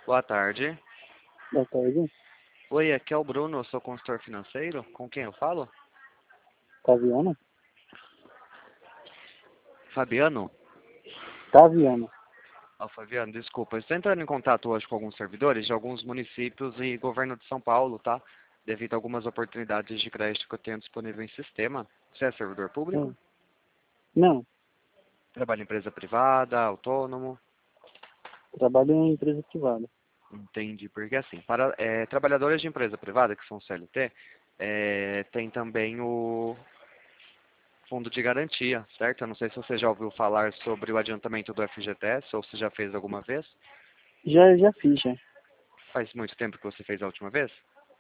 Boa tarde. Boa tarde. Oi, aqui é o Bruno, eu sou consultor financeiro. Com quem eu falo? Taviana? Fabiano? Taviana. Fabiano, desculpa. Eu estou entrando em contato hoje com alguns servidores de alguns municípios e governo de São Paulo, tá? Devido a algumas oportunidades de crédito que eu tenho disponível em sistema. Você é servidor público? Sim. Não, Trabalha em empresa privada, autônomo? trabalho em empresa privada. Entendi, porque assim, para trabalhadores de empresa privada, que são CLT, tem também o fundo de garantia, certo? Eu não sei se você já ouviu falar sobre o adiantamento do FGTS ou se já fez alguma vez. Já fiz, já. Faz muito tempo que você fez a última vez?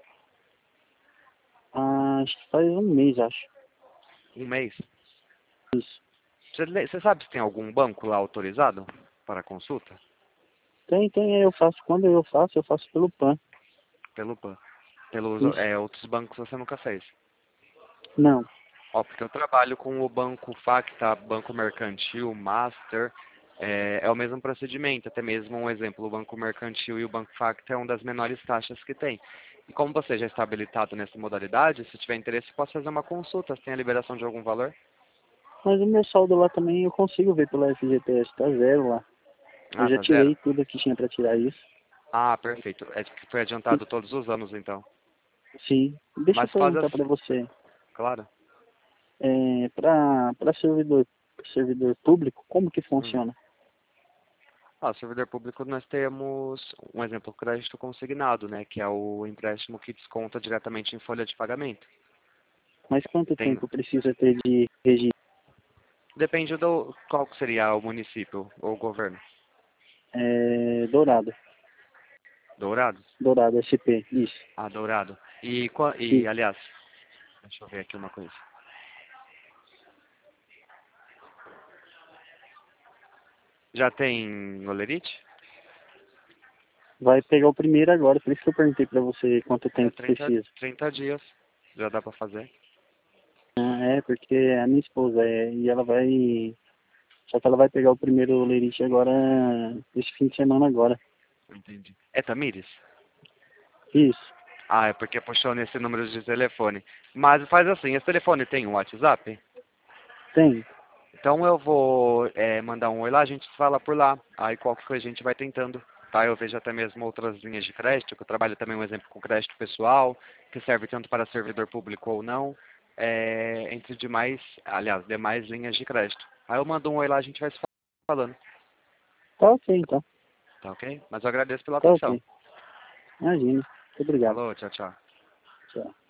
Acho que faz um mês, acho. Um mês. Isso. Você sabe se tem algum banco lá autorizado para consulta? Tem, eu faço. Quando eu faço pelo PAN. Pelo PAN. Pelos Isso. outros bancos você nunca fez. Não. Ó, porque eu trabalho com o Banco Facta, Banco Mercantil, Master, é o mesmo procedimento, até mesmo um exemplo, o Banco Mercantil e o Banco Facta é uma das menores taxas que tem. E como você já está habilitado nessa modalidade, se tiver interesse, posso fazer uma consulta, se tem a liberação de algum valor? Mas o meu saldo lá também eu consigo ver pela FGTS, tá zero lá. Eu Ah, já tá zero? tirei tudo que tinha pra tirar isso. Ah, perfeito. É que foi E, adiantado todos os anos, então. sim. Deixa eu Mas faz perguntar assim, pra você. claro. Pra servidor público, como que Hum. funciona? Ah, servidor público nós temos um exemplo, crédito consignado, né, que é o empréstimo que desconta diretamente em folha de pagamento. Mas quanto Tem, tempo precisa ter de registro? depende do qual que seria o município ou o governo. Dourado. Dourados? Dourado, SP, isso. Ah, Dourado. Isso. Aliás, deixa eu ver aqui uma coisa. Já tem olerite? Vai pegar o primeiro agora, por isso que eu perguntei pra você quanto É tempo precisa. 30 dias. Já dá pra fazer. Porque a minha esposa e ela vai. Só que ela vai pegar o primeiro lerite agora, esse fim de semana agora. Entendi. É Tamires? Isso, Ah, é porque puxou nesse número de telefone. Mas faz assim, esse telefone tem um WhatsApp? tem. Então eu vou mandar um oi lá, a gente se fala por lá. Aí qualquer coisa a gente vai tentando. Tá? Eu vejo até mesmo outras linhas de crédito, que eu trabalho também um exemplo com crédito pessoal, que serve tanto para servidor público ou não, entre demais, aliás, demais linhas de crédito. Aí eu mando um oi lá, a gente vai se falando. Tá ok então. Tá ok? Mas eu agradeço pela Tá atenção. ok. Imagina. Muito obrigado. Falou, tchau, tchau. Tchau.